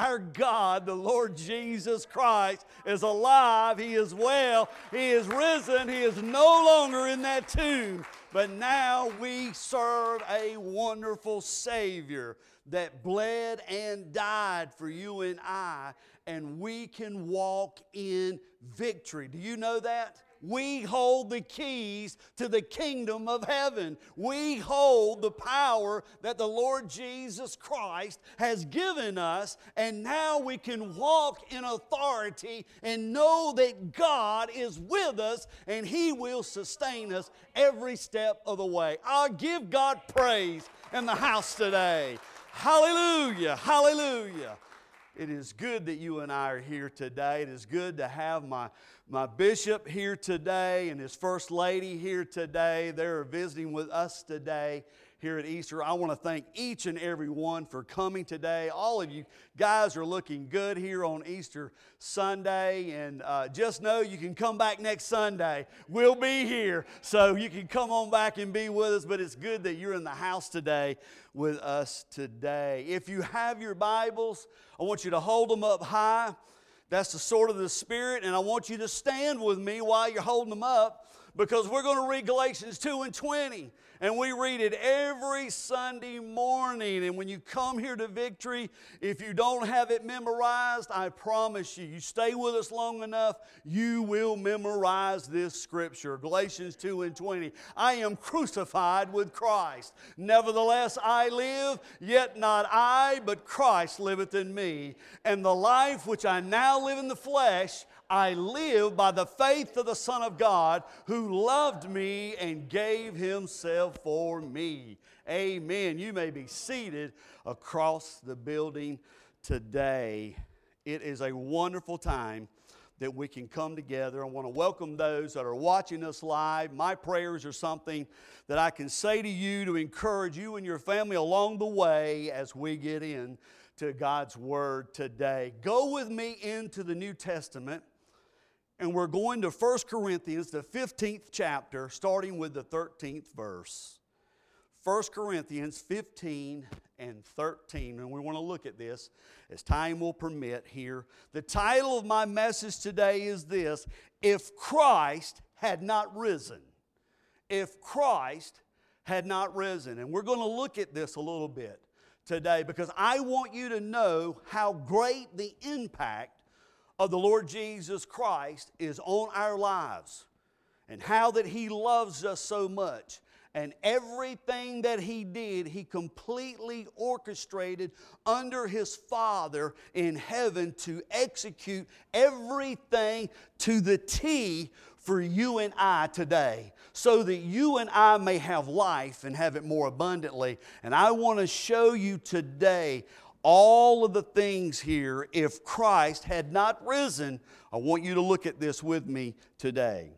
our God, the Lord Jesus Christ, is alive. He is well. He is risen. He is no longer in that tomb. But now we serve a wonderful Savior that bled and died for you and I, and we can walk in victory. Do you know that? We hold the keys to the kingdom of heaven. We hold the power that the Lord Jesus Christ has given us, and now we can walk in authority and know that God is with us and He will sustain us every step of the way. I'll give God praise in the house today. Hallelujah, hallelujah. It is good that you and I are here today. It is good to have my bishop here today and his first lady here today. They're visiting with us today here at Easter. I want to thank each and every one for coming today. All of you guys are looking good here on Easter Sunday, and just know you can come back next Sunday. We'll be here, so you can come on back and be with us, but it's good that you're in the house today with us today. If you have your Bibles, I want you to hold them up high. That's the sword of the Spirit, and I want you to stand with me while you're holding them up, because we're going to read Galatians 2:20, and we read it every Sunday morning. And when you come here to Victory, if you don't have it memorized, I promise you stay with us long enough, you will memorize this scripture. Galatians 2:20, I am crucified with Christ. Nevertheless I live, yet not I, but Christ liveth in me. And the life which I now live in the flesh, I live by the faith of the Son of God, who loved me and gave Himself for me. Amen. You may be seated across the building today. It is a wonderful time that we can come together. I want to welcome those that are watching us live. My prayers are something that I can say to you to encourage you and your family along the way as we get into God's Word today. Go with me into the New Testament. And we're going to 1 Corinthians, the 15th chapter, starting with the 13th verse. 1 Corinthians 15 and 13. And we want to look at this as time will permit here. The title of my message today is this: If Christ had not risen. If Christ had not risen. And we're going to look at this a little bit today, because I want you to know how great the impact of the Lord Jesus Christ is on our lives, and how that He loves us so much, and everything that He did, He completely orchestrated under His Father in heaven to execute everything to the T for you and I today, so that you and I may have life and have it more abundantly. And I want to show you today all of the things here. If Christ had not risen, I want you to look at this with me today.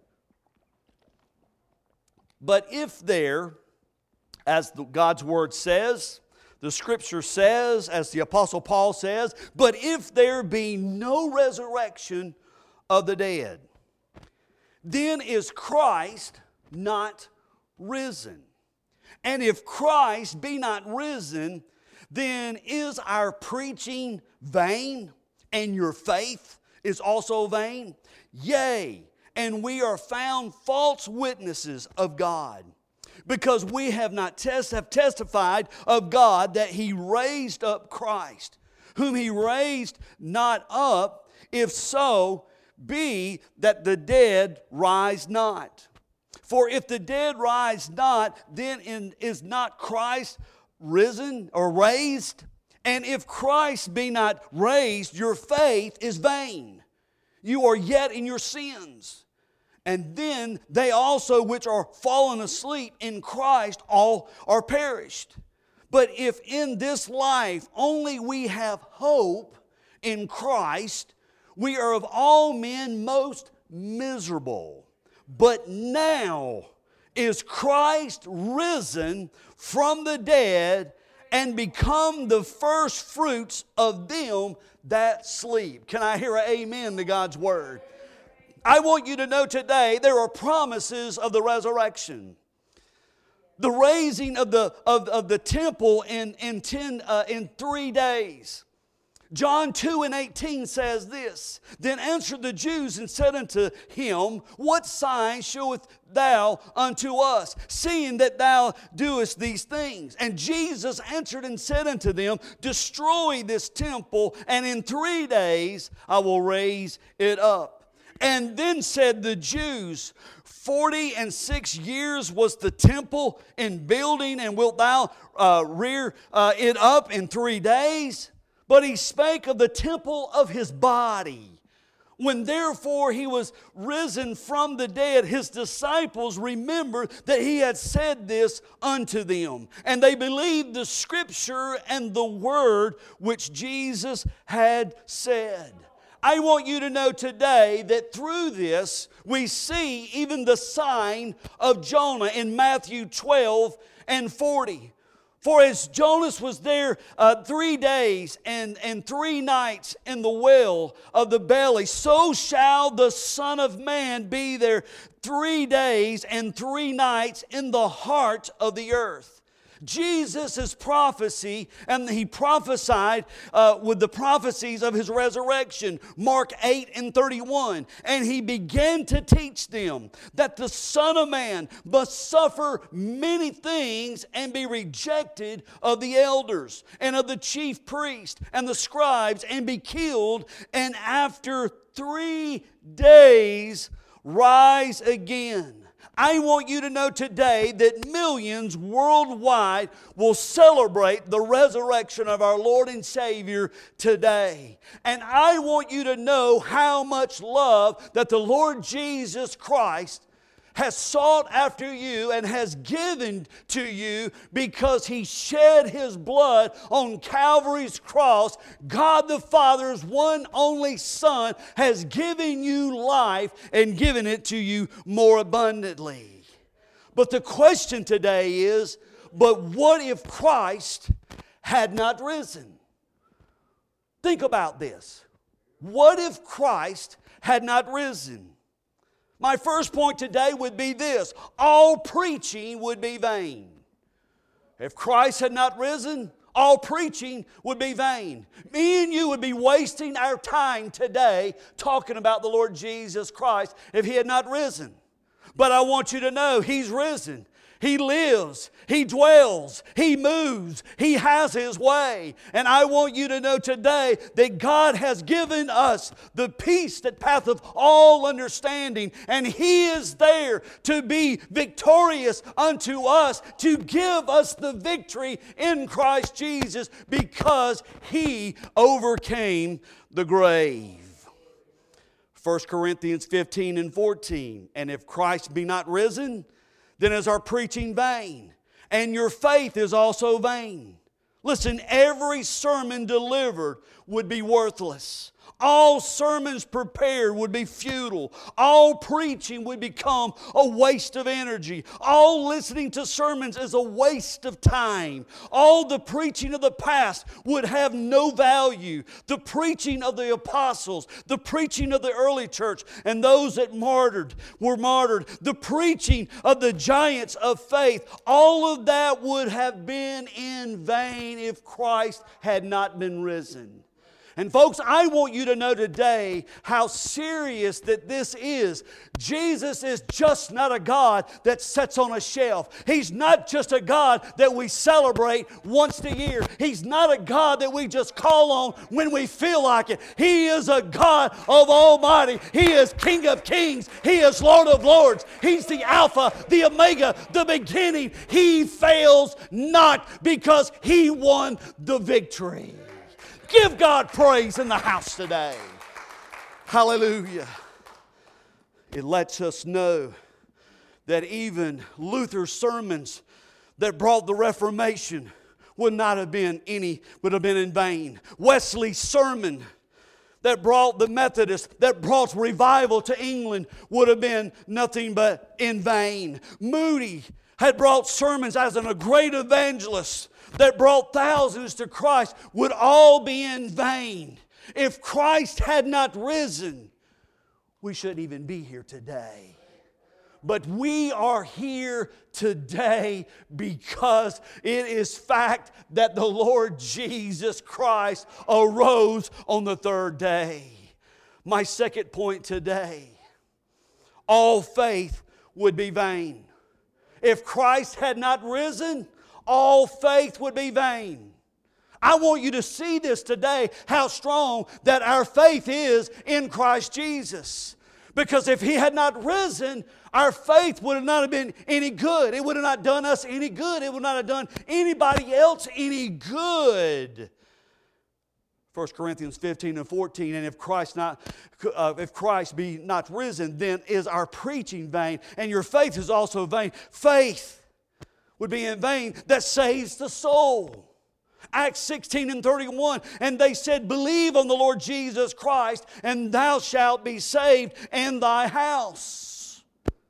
But if there, as God's Word says, the Scripture says, as the Apostle Paul says, but if there be no resurrection of the dead, then is Christ not risen. And if Christ be not risen, then is our preaching vain, and your faith is also vain? Yea, and we are found false witnesses of God, because we have testified of God that He raised up Christ, whom He raised not up, if so be that the dead rise not. For if the dead rise not, then is not Christ risen or raised? And if Christ be not raised, your faith is vain. You are yet in your sins. And then they also which are fallen asleep in Christ all are perished. But if in this life only we have hope in Christ, we are of all men most miserable. But now is Christ risen from the dead and become the first fruits of them that sleep. Can I hear an amen to God's Word? I want you to know today there are promises of the resurrection. The raising of the temple in 3 days. John 2:18 says this, Then answered the Jews and said unto him, What sign showeth thou unto us, seeing that thou doest these things? And Jesus answered and said unto them, Destroy this temple, and in 3 days I will raise it up. And then said the Jews, 46 years was the temple in building, and wilt thou rear it up in 3 days? But he spake of the temple of his body. When therefore he was risen from the dead, his disciples remembered that he had said this unto them. And they believed the scripture and the word which Jesus had said. I want you to know today that through this we see even the sign of Jonah in Matthew 12:40. For as Jonas was there 3 days and 3 nights in the well of the belly, so shall the Son of Man be there 3 days and 3 nights in the heart of the earth. Jesus' prophecy, and he prophesied with the prophecies of his resurrection, Mark 8:31. And he began to teach them that the Son of Man must suffer many things and be rejected of the elders and of the chief priests and the scribes, and be killed, and after 3 days rise again. I want you to know today that millions worldwide will celebrate the resurrection of our Lord and Savior today. And I want you to know how much love that the Lord Jesus Christ has sought after you and has given to you because He shed His blood on Calvary's cross. God the Father's one only Son has given you life and given it to you more abundantly. But the question today is, but what if Christ had not risen? Think about this. What if Christ had not risen? My first point today would be this: all preaching would be vain. If Christ had not risen, all preaching would be vain. Me and you would be wasting our time today talking about the Lord Jesus Christ if He had not risen. But I want you to know He's risen. He lives, He dwells, He moves, He has His way. And I want you to know today that God has given us the peace that passeth all understanding. And He is there to be victorious unto us, to give us the victory in Christ Jesus, because He overcame the grave. 1 Corinthians 15:14. And if Christ be not risen, then is our preaching vain, and your faith is also vain. Listen, every sermon delivered would be worthless. All sermons prepared would be futile. All preaching would become a waste of energy. All listening to sermons is a waste of time. All the preaching of the past would have no value. The preaching of the apostles, the preaching of the early church, and those that were martyred, the preaching of the giants of faith, all of that would have been in vain if Christ had not been risen. And folks, I want you to know today how serious that this is. Jesus is just not a God that sits on a shelf. He's not just a God that we celebrate once a year. He's not a God that we just call on when we feel like it. He is a God of Almighty. He is King of Kings. He is Lord of Lords. He's the Alpha, the Omega, the beginning. He fails not because He won the victory. Give God praise in the house today. Hallelujah. It lets us know that even Luther's sermons that brought the Reformation would have been in vain. Wesley's sermon that brought the Methodists, that brought revival to England, would have been nothing but in vain. Moody had brought sermons as a great evangelist that brought thousands to Christ, would all be in vain. If Christ had not risen, we shouldn't even be here today. But we are here today because it is fact that the Lord Jesus Christ arose on the third day. My second point today, all faith would be vain. If Christ had not risen, all faith would be vain. I want you to see this today, how strong that our faith is in Christ Jesus. Because if He had not risen, our faith would not have been any good. It would have not done us any good. It would not have done anybody else any good. 1 Corinthians 15 and 14, and if Christ be not risen, then is our preaching vain, and your faith is also vain. Faith would be in vain that saves the soul. Acts 16 and 31, and they said, believe on the Lord Jesus Christ, and thou shalt be saved and thy house.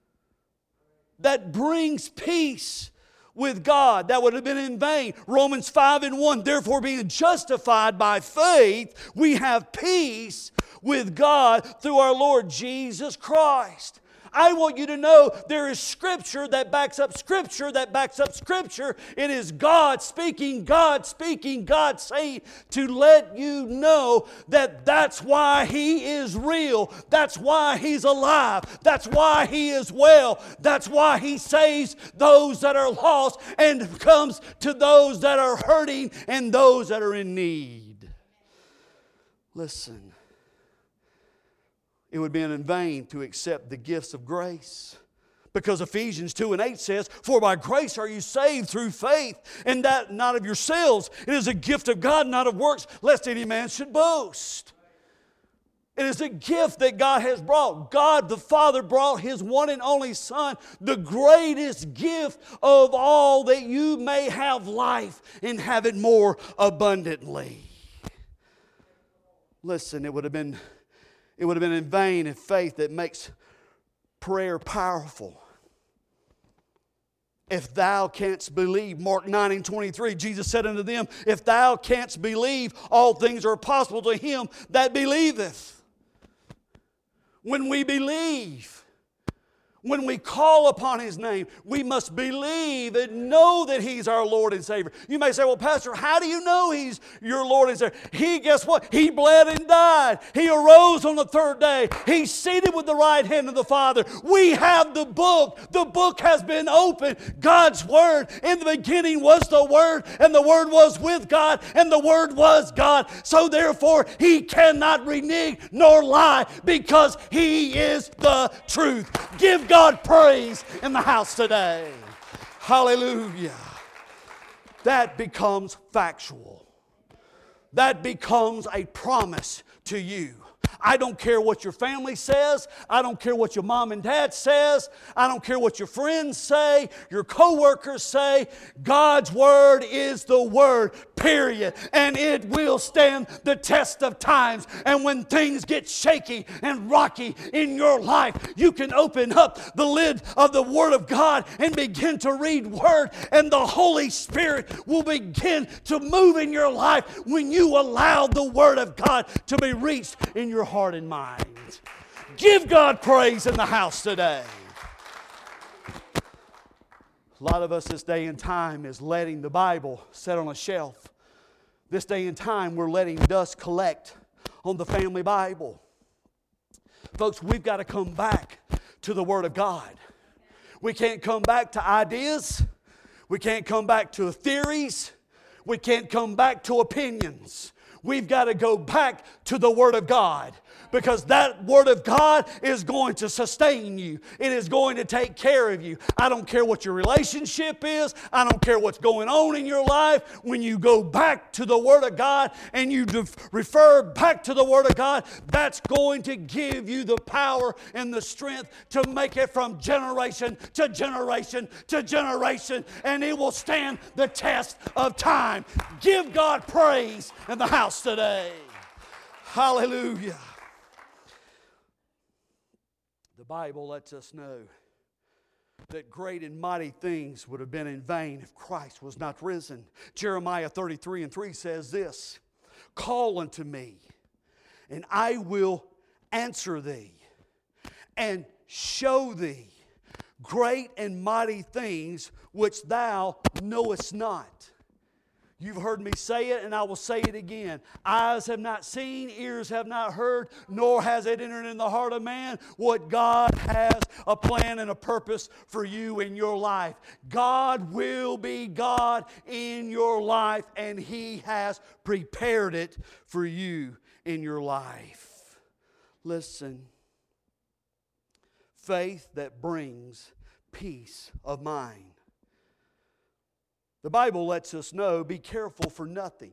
That brings peace with God. That would have been in vain. Romans 5 and 1, therefore being justified by faith, we have peace with God through our Lord Jesus Christ. I want you to know there is Scripture that backs up Scripture that backs up Scripture. It is God speaking, God saying to let you know that that's why He is real. That's why He's alive. That's why He is well. That's why He saves those that are lost and comes to those that are hurting and those that are in need. Listen. It would have been in vain to accept the gifts of grace. Because Ephesians 2 and 8 says, for by grace are you saved through faith, and that not of yourselves. It is a gift of God, not of works, lest any man should boast. It is a gift that God has brought. God the Father brought His one and only Son, the greatest gift of all, that you may have life and have it more abundantly. Listen, it would have been in vain if faith that makes prayer powerful. If thou canst believe, Mark 9 and 23, Jesus said unto them, if thou canst believe, all things are possible to him that believeth. When we believe, when we call upon His name, we must believe and know that He's our Lord and Savior. You may say, well, Pastor, how do you know He's your Lord and Savior? Guess what? He bled and died. He arose on the third day. He's seated with the right hand of the Father. We have the book. The book has been opened. God's Word. In the beginning was the Word, and the Word was with God, and the Word was God. So therefore, He cannot renege nor lie, because He is the truth. Give God praise in the house today. Hallelujah. That becomes factual. That becomes a promise to you. I don't care what your family says. I don't care what your mom and dad says. I don't care what your friends say, your co-workers say. God's Word is the Word, period. And it will stand the test of times. And when things get shaky and rocky in your life, you can open up the lid of the Word of God and begin to read Word. And the Holy Spirit will begin to move in your life when you allow the Word of God to be reached in your heart and mind. Give God praise in the house today. A lot of us this day and time is letting the Bible sit on a shelf. This day and time we're letting dust collect on the family Bible. Folks, we've got to come back to the Word of God. We can't come back to ideas. We can't come back to theories. We can't come back to opinions. We've got to go back to the Word of God, because that Word of God is going to sustain you. It is going to take care of you. I don't care what your relationship is. I don't care what's going on in your life. When you go back to the Word of God and you refer back to the Word of God, that's going to give you the power and the strength to make it from generation to generation to generation, and it will stand the test of time. Give God praise in the house today. Hallelujah. The Bible lets us know that great and mighty things would have been in vain if Christ was not risen. Jeremiah 33 and 3 says this, call unto me, and I will answer thee, and show thee great and mighty things which thou knowest not. You've heard me say it, and I will say it again. Eyes have not seen, ears have not heard, nor has it entered in the heart of man what God has a plan and a purpose for you in your life. God will be God in your life, and He has prepared it for you in your life. Listen, faith that brings peace of mind. The Bible lets us know, be careful for nothing.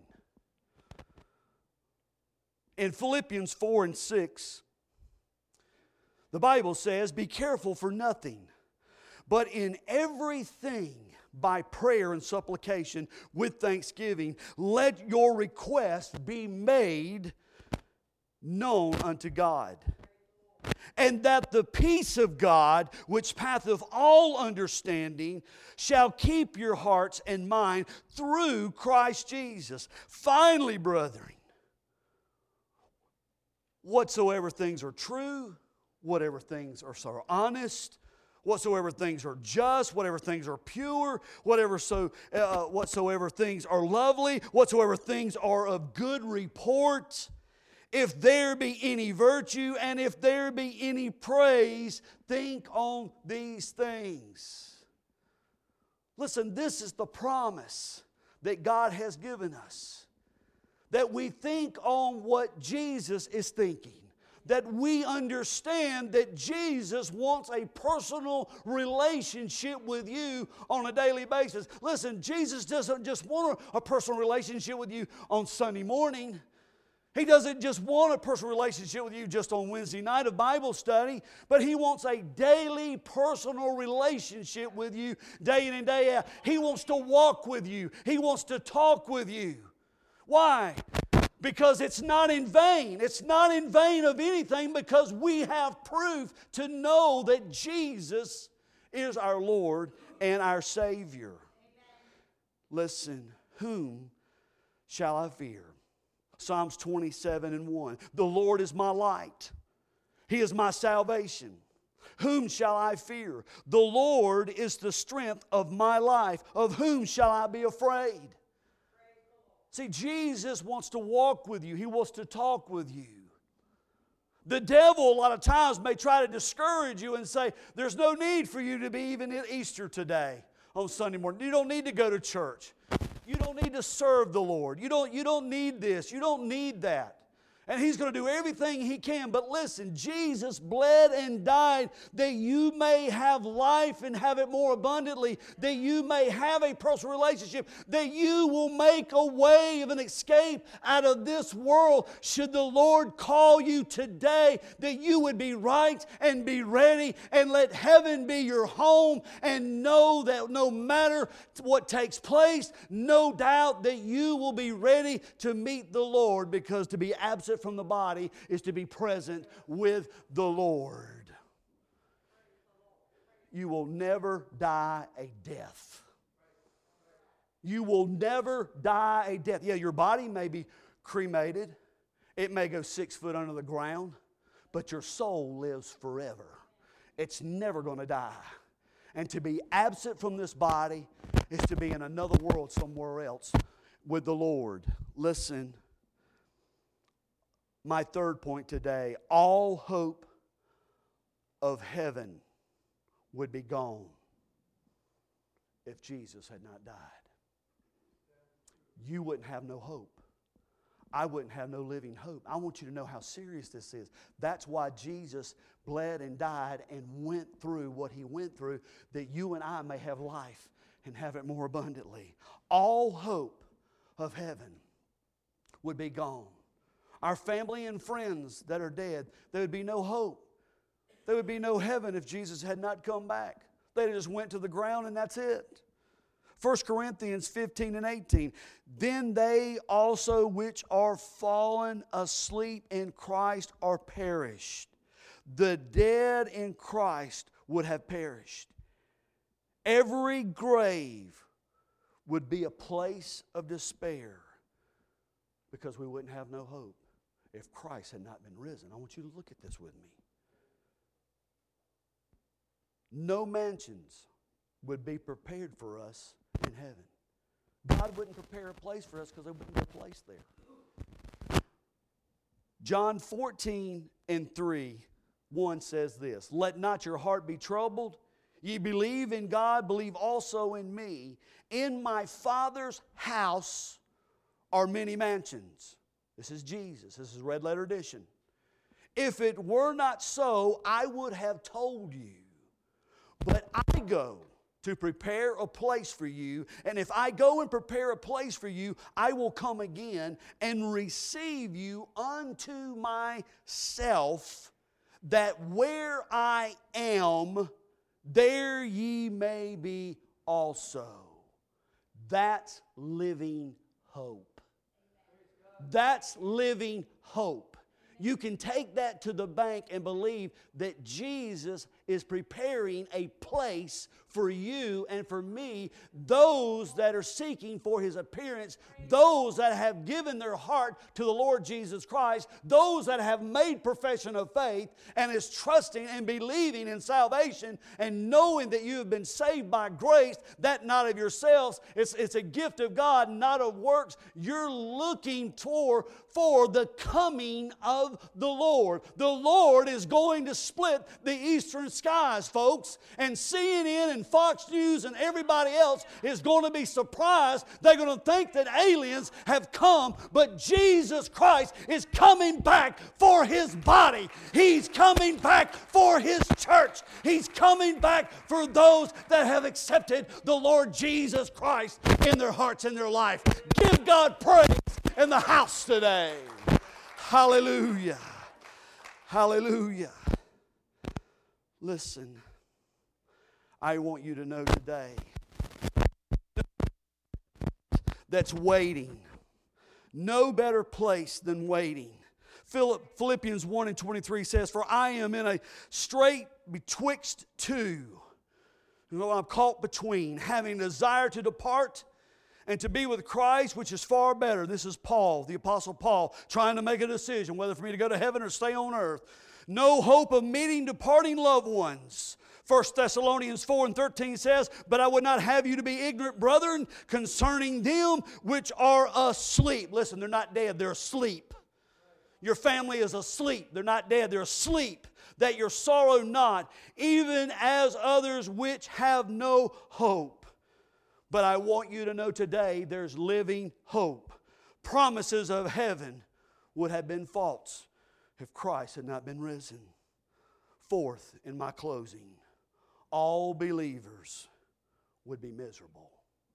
In Philippians 4 and 6, the Bible says, be careful for nothing, but in everything by prayer and supplication with thanksgiving, let your requests be made known unto God. And that the peace of God, which passeth all understanding, shall keep your hearts and mind through Christ Jesus. Finally, brethren, whatsoever things are true, whatever things are so honest, whatsoever things are just, whatever things are pure, whatsoever things are lovely, whatsoever things are of good report, if there be any virtue and if there be any praise, think on these things. Listen, this is the promise that God has given us. That we think on what Jesus is thinking. That we understand that Jesus wants a personal relationship with you on a daily basis. Listen, Jesus doesn't just want a personal relationship with you on Sunday morning. He doesn't just want a personal relationship with you just on Wednesday night of Bible study, but He wants a daily personal relationship with you day in and day out. He wants to walk with you. He wants to talk with you. Why? Because it's not in vain. It's not in vain of anything, because we have proof to know that Jesus is our Lord and our Savior. Listen, whom shall I fear? Psalms 27 and 1. The Lord is my light. He is my salvation. Whom shall I fear? The Lord is the strength of my life. Of whom shall I be afraid? See, Jesus wants to walk with you. He wants to talk with you. The devil a lot of times may try to discourage you and say, there's no need for you to be even at Easter today on Sunday morning. You don't need to go to church. You don't need to serve the Lord. You don't need this. You don't need that. And he's going to do everything he can. But listen, Jesus bled and died that you may have life and have it more abundantly, that you may have a personal relationship, that you will make a way of an escape out of this world. Should the Lord call you today, that you would be right and be ready and let heaven be your home, and know that no matter what takes place, no doubt that you will be ready to meet the Lord, because to be absent from the body is to be present with the Lord. You will never die a death. You will never die a death. Yeah, your body may be cremated. It may go 6 foot under the ground, but your soul lives forever. It's never going to die. And to be absent from this body is to be in another world somewhere else with the Lord. Listen. My third point today, all hope of heaven would be gone if Jesus had not died. You wouldn't have no hope. I wouldn't have no living hope. I want you to know how serious this is. That's why Jesus bled and died and went through what He went through, that you and I may have life and have it more abundantly. All hope of heaven would be gone. Our family and friends that are dead, there would be no hope. There would be no heaven if Jesus had not come back. They just went to the ground and that's it. 1 Corinthians 15 and 18. Then they also which are fallen asleep in Christ are perished. The dead in Christ would have perished. Every grave would be a place of despair, because we wouldn't have no hope if Christ had not been risen. I want you to look at this with me. no mansions would be prepared for us in heaven. God wouldn't prepare a place for us because there wouldn't be a place there. John 14:3, 1 says this, "Let not your heart be troubled. Ye believe in God, believe also in me. In my Father's house are many mansions." This is Jesus. This is red letter edition. "If it were not so, I would have told you. But I go to prepare a place for you. And if I go and prepare a place for you, I will come again and receive you unto myself, that where I am, there ye may be also." That's living hope. That's living hope. You can take that to the bank and believe that Jesus is preparing a place for you and for me, those that are seeking for His appearance, those that have given their heart to the Lord Jesus Christ, those that have made profession of faith and is trusting and believing in salvation and knowing that you have been saved by grace, that not of yourselves, it's a gift of God, not of works. You're looking for the coming of the Lord. The Lord is going to split the eastern skies, folks, and CNN and Fox News and everybody else is going to be surprised. They're going to think that aliens have come, but Jesus Christ is coming back for His body. He's coming back for His church. He's coming back for those that have accepted the Lord Jesus Christ in their hearts and their life. Give God praise in the house today. Hallelujah. Hallelujah. Listen, I want you to know today that's waiting. No better place than waiting. Philippians 1:23 says, "For I am in a strait betwixt two." I'm caught between, having desire to depart and to be with Christ, which is far better. This is Paul, the Apostle Paul, trying to make a decision whether for me to go to heaven or stay on earth. "No hope of meeting departing loved ones." 1 Thessalonians 4:13 says, "But I would not have you to be ignorant, brethren, concerning them which are asleep." Listen, they're not dead, they're asleep. Your family is asleep. They're not dead, they're asleep. "That your sorrow not, even as others which have no hope." But I want you to know today there's living hope. Promises of heaven would have been false if Christ had not been risen. Fourth, in my closing, all believers would be miserable.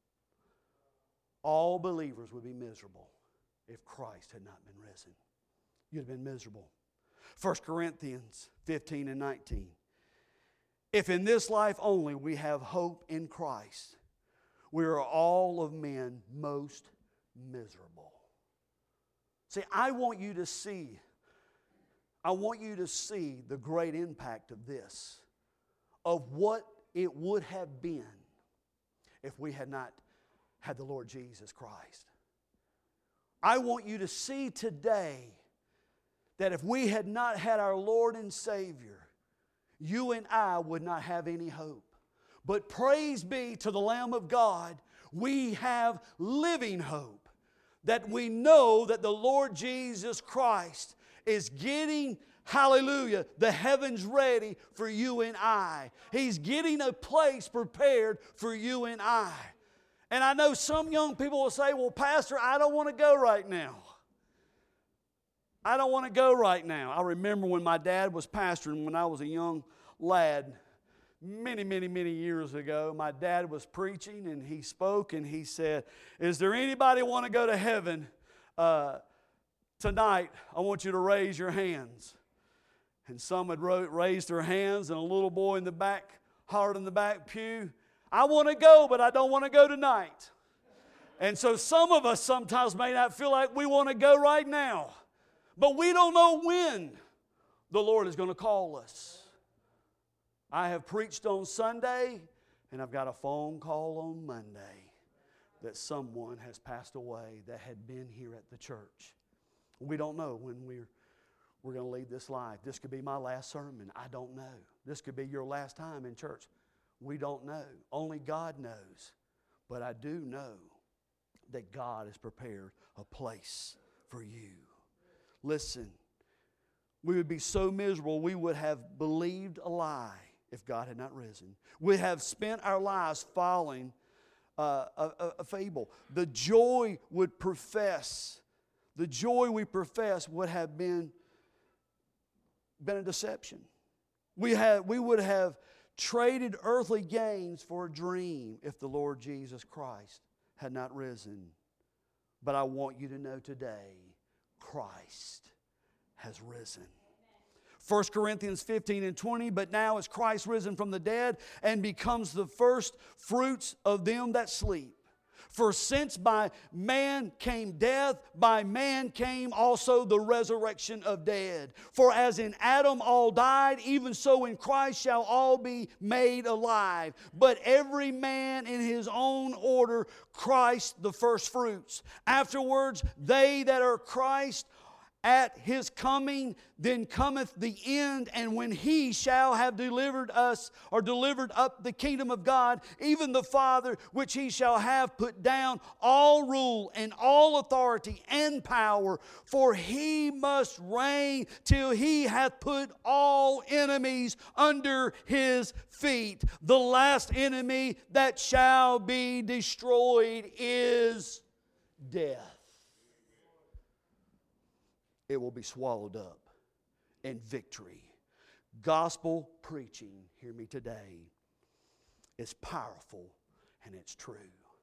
All believers would be miserable if Christ had not been risen. You'd have been miserable. 1 Corinthians 15:19. "If in this life only we have hope in Christ, we are all of men most miserable." See, I want you to see the great impact of this, of what it would have been if we had not had the Lord Jesus Christ. I want you to see today that if we had not had our Lord and Savior, you and I would not have any hope. But praise be to the Lamb of God, we have living hope. That we know that the Lord Jesus Christ is getting, hallelujah, the heavens ready for you and I. He's getting a place prepared for you and I. And I know some young people will say, "Well, Pastor, I don't want to go right now. I don't want to go right now." I remember when my dad was pastoring when I was a young lad. Many years ago, my dad was preaching and he spoke and he said, "Is there anybody want to go to heaven tonight? I want you to raise your hands." And some had raised their hands, and a little boy in the back hollered in the back pew, "I want to go, but I don't want to go tonight." And so some of us sometimes may not feel like we want to go right now, but we don't know when the Lord is going to call us. I have preached on Sunday, and I've got a phone call on Monday that someone has passed away that had been here at the church. We don't know when we're going to lead this life. This could be my last sermon. I don't know. This could be your last time in church. We don't know. Only God knows. But I do know that God has prepared a place for you. Listen, we would be so miserable we would have believed a lie if God had not risen. We have spent our lives following a fable. The joy we profess would have been a deception. We would have traded earthly gains for a dream if the Lord Jesus Christ had not risen. But I want you to know today, Christ has risen. 1 Corinthians 15 and 20, but now is Christ risen from the dead and becomes the first fruits of them that sleep. For since by man came death, by man came also the resurrection of dead. For as in Adam all died, even so in Christ shall all be made alive. But every man in his own order, Christ the firstfruits. Afterwards, they that are Christ at His coming, then cometh the end, and when He shall have delivered us, or delivered up the kingdom of God, even the Father, which He shall have put down all rule and all authority and power, for He must reign till He hath put all enemies under His feet. The last enemy that shall be destroyed is death. It will be swallowed up in victory. Gospel preaching, hear me today, is powerful and it's true.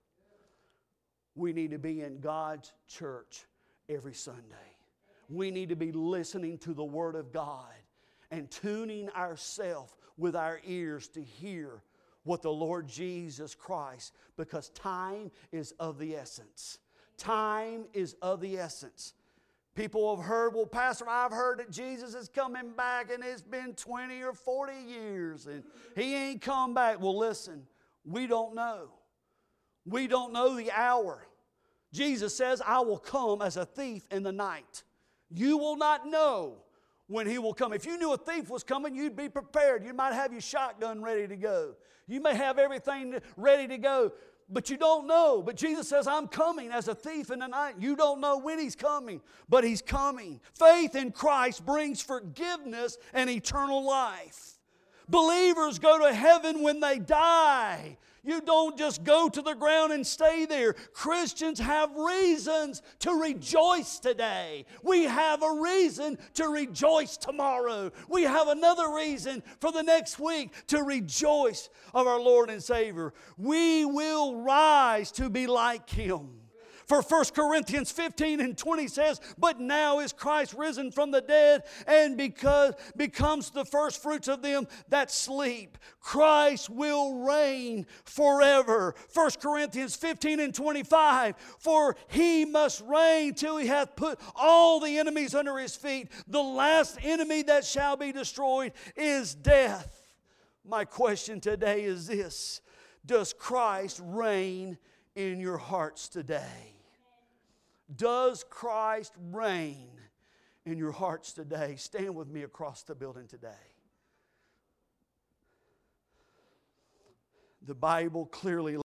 We need to be in God's church every Sunday. We need to be listening to the Word of God and tuning ourselves with our ears to hear what the Lord Jesus Christ, because time is of the essence. Time is of the essence. People have heard, well, Pastor, I've heard that Jesus is coming back and it's been 20 or 40 years and He ain't come back. Well, listen, we don't know. We don't know the hour. Jesus says, I will come as a thief in the night. You will not know when He will come. If you knew a thief was coming, you'd be prepared. You might have your shotgun ready to go. You may have everything ready to go. But you don't know. But Jesus says, I'm coming as a thief in the night. You don't know when He's coming, but He's coming. Faith in Christ brings forgiveness and eternal life. Believers go to heaven when they die. You don't just go to the ground and stay there. Christians have reasons to rejoice today. We have a reason to rejoice tomorrow. We have another reason for the next week to rejoice of our Lord and Savior. We will rise to be like Him. For 1 Corinthians 15 and 20 says, but now is Christ risen from the dead and becomes the first fruits of them that sleep. Christ will reign forever. 1 Corinthians 15 and 25, for He must reign till He hath put all the enemies under His feet. The last enemy that shall be destroyed is death. My question today is this: does Christ reign in your hearts today? Does Christ reign in your hearts today? Stand with me across the building today. The Bible clearly